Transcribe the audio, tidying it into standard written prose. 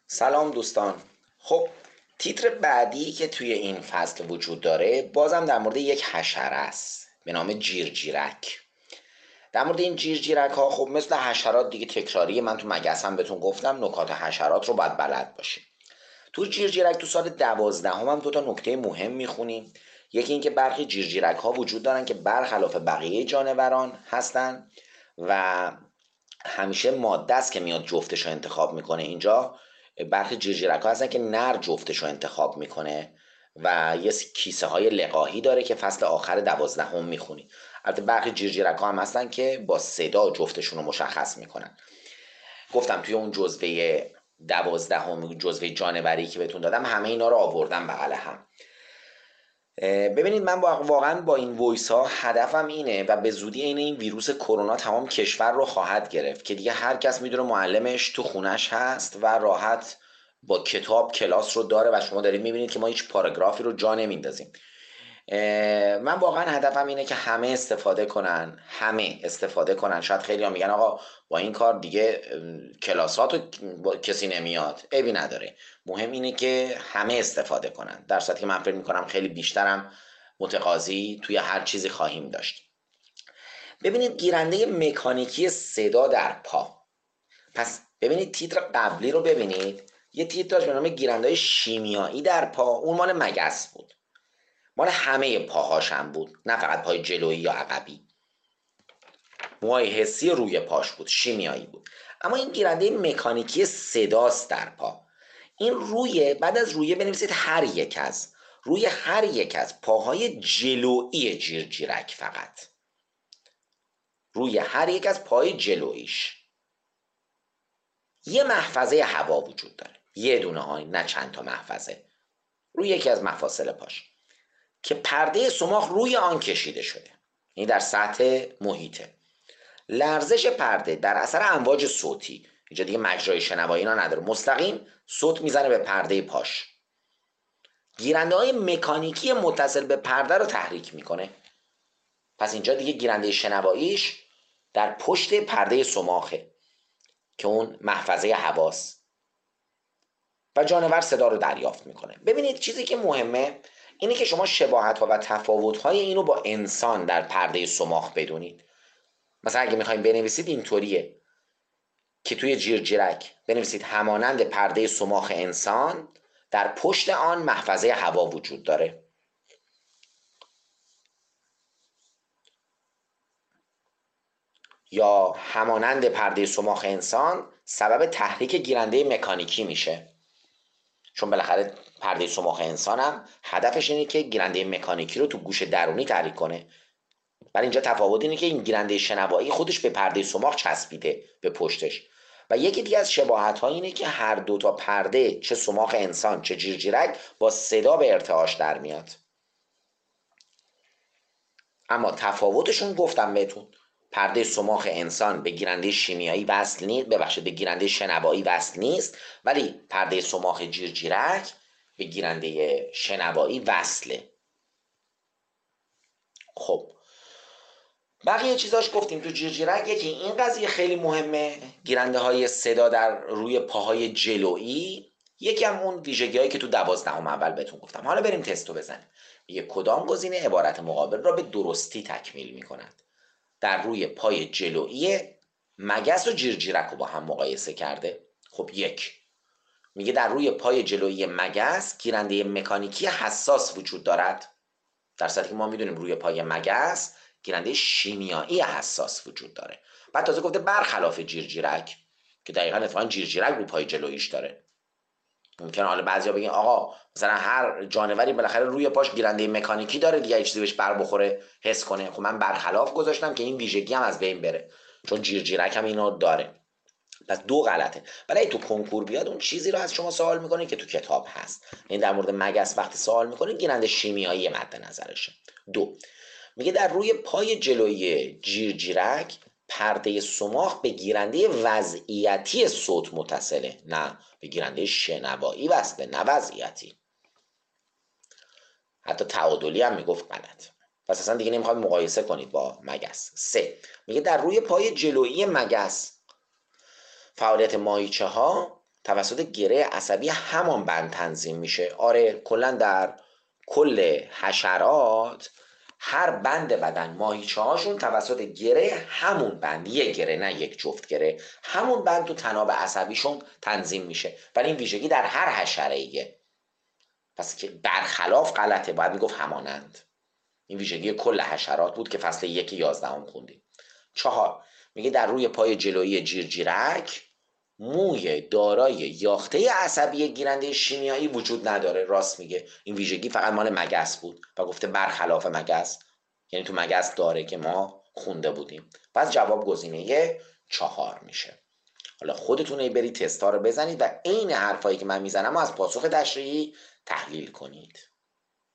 سلام دوستان. خب تیتر بعدی که توی این فصل وجود داره بازم در مورد یک حشره است به نام جیرجیرک. در مورد این جیرجیرک ها خب مثل حشرات دیگه تکراری، من تو مگس هم بهتون گفتم نکات حشرات رو باید بلد باشیم. تو جیرجیرک تو سال 12 هم دو تا نکته مهم میخونیم. یکی اینکه برخی جیرجیرک ها وجود دارن که برخلاف بقیه جانوران هستن و همیشه ماده است که میاد جفتش رو انتخاب میکنه. اینجا برخی جیرجیرک ها هستن که نر جفتش رو انتخاب میکنه و یه کیسه های لقاحی داره که فصل آخر 12 هم میخونی. البته برخی جیرجیرک ها هم هستن که با صدا جفتشون رو مشخص میکنن. گفتم توی اون جزوه 12 هم، جزوه جانوری که بهتون دادم، همه اینا رو آوردم بغل هم. ببینید من واقعا با این وایس ها هدفم اینه و به زودی این ویروس کرونا تمام کشور رو خواهد گرفت که دیگه هر کس میدونه معلمش تو خونش هست و راحت با کتاب کلاس رو داره و شما دارید میبینید که ما هیچ پاراگرافی رو جا نمیندازیم. من واقعا هدفم اینه که همه استفاده کنن. شاید خیلی ها میگن آقا با این کار دیگه کلاساتو کسی نمیاد. عیبی نداره، مهم اینه که همه استفاده کنن، در صورتی که من فکر میکنم خیلی بیشترم متقاضی توی هر چیزی خواهیم داشت. ببینید گیرنده مکانیکی صدا در پا. پس ببینید تیتر قبلی رو ببینید، یه تیتر داشت به نام گیرنده شیمیایی در پا. اون مال مگس بود، مال همه پاهاش هم بود، نه فقط پای جلویی یا عقبی. موهای حسی روی پاش بود، شیمیایی بود. اما این گیرنده مکانیکی صداست در پا. این روی، بعد از روی بنویسید روی هر یک از پاهای جلویی جیرجیرک، فقط روی هر یک از پای جلویش یه محفظه هوا وجود داره. یه دونه ها، نه چند تا محفظه، روی یکی از مفاصل پاش که پرده سوماخ روی آن کشیده شده. این در سطح محیطه. لرزش پرده در اثر امواج صوتی، اینجا دیگه مجرای شنوایی اینا نداره، مستقیم صوت میزنه به پرده پاش. گیرنده های مکانیکی متصل به پرده رو تحریک میکنه. پس اینجا دیگه گیرنده شنواییش در پشت پرده سوماخه که اون محفظه هواست و جانور صدا رو دریافت میکنه. ببینید چیزی که مهمه اینه که شما شباهت ها و تفاوت های اینو با انسان در پرده سوماخ بدونید. مثلا اگه میخوایم بنویسید اینطوریه که توی جیرجیرک بنویسید همانند پرده سوماخ انسان در پشت آن محفظه هوا وجود داره. یا همانند پرده سوماخ انسان سبب تحریک گیرنده مکانیکی میشه، چون بالاخره پرده سوماخ انسان هم هدفش اینه که گیرنده مکانیکی رو تو گوش درونی تحریک کنه. ولی اینجا تفاوت اینه که این گیرنده شنوایی خودش به پرده سوماخ چسبیده به پشتش. و یکی دیگه از شباهت ها اینه که هر دو تا پرده، چه سوماخ انسان چه جیرجیرک، با صدا به ارتعاش در میاد. اما تفاوتشون گفتم بهتون، پرده سوماخ انسان به گیرنده شیمیایی وصل نیست، به گیرنده شنوایی وصل نیست، ولی پرده سوماخ جیرجیرک به گیرنده شنوایی وصله. خب بقیه چیزاش گفتیم تو جیرجیرک. یکی این قضیه خیلی مهمه، گیرنده های صدا در روی پاهای جلویی. یکی هم اون ویژگی هایی که تو 12 اول بهتون گفتم. حالا بریم تستو بزنیم. میگه کدام گزینه عبارت مقابل را به درستی تکمیل میکند؟ در روی پای جلویی مگس و جیرجیرک رو با هم مقایسه کرده. خب میگه در روی پای جلویی مگس گیرنده مکانیکی حساس وجود دارد، در صورتی که ما میدونیم روی پای مگس گیرنده شیمیایی حساس وجود داره. بعد تازه گفته برخلاف جیرجیرک، که دقیقاً اتفاقاً جیرجیرک رو پای جلویش داره. ممکنه حالا بعضیا بگن آقا مثلا هر جانوری بالاخره روی پاش گیرنده مکانیکی داره دیگه، چیزی بهش بر بخوره حس کنه. خب من برخلاف گذاشتم که این ویژگی هم از بین بره، چون جیرجیرک هم اینو داره. پس دو غلطه. ولی تو کنکور بیاد اون چیزی رو از شما سوال میکنه که تو کتاب هست. این در مورد مگس وقتی سوال میکنه گیرنده شیمیایی مد نظرشه. میگه در روی پای جلویی جیرجیرک پرده سوماخ به گیرنده وضعیتی صوت متصله، نه به گیرنده شنوایی وصله، نه وضعیتی. حتی تعادلی هم میگفت غلط. پس اصلا دیگه نمیخواد مقایسه کنید با مگس. میگه در روی پای جلویی مگس فعالیت ماهیچه ها توسط گره عصبی همان بند تنظیم میشه. آره کلا در کل حشرات هر بند بدن ماهیچه هاشون توسط گره همون بند، یک گره نه یک جفت گره، همون بند تو تناب عصبیشون تنظیم میشه. ولی این ویژگی در هر حشره ایه، پس که برخلاف غلطه، باید میگفت همانند. این ویژگی کل حشرات بود که فصل 1 11 خوندیم. 4 میگه در روی پای جلویی جیرجیرک موی دارای یاخته عصبی گیرنده شیمیایی وجود نداره. راست میگه، این ویژگی فقط مال مگس بود و گفته برخلاف مگس، یعنی تو مگس داره که ما خونده بودیم. پس جواب گزینه 4 میشه. حالا خودتون برید تستا رو بزنید و عین حرفایی که من میزنم و از پاسخ تشریحی تحلیل کنید.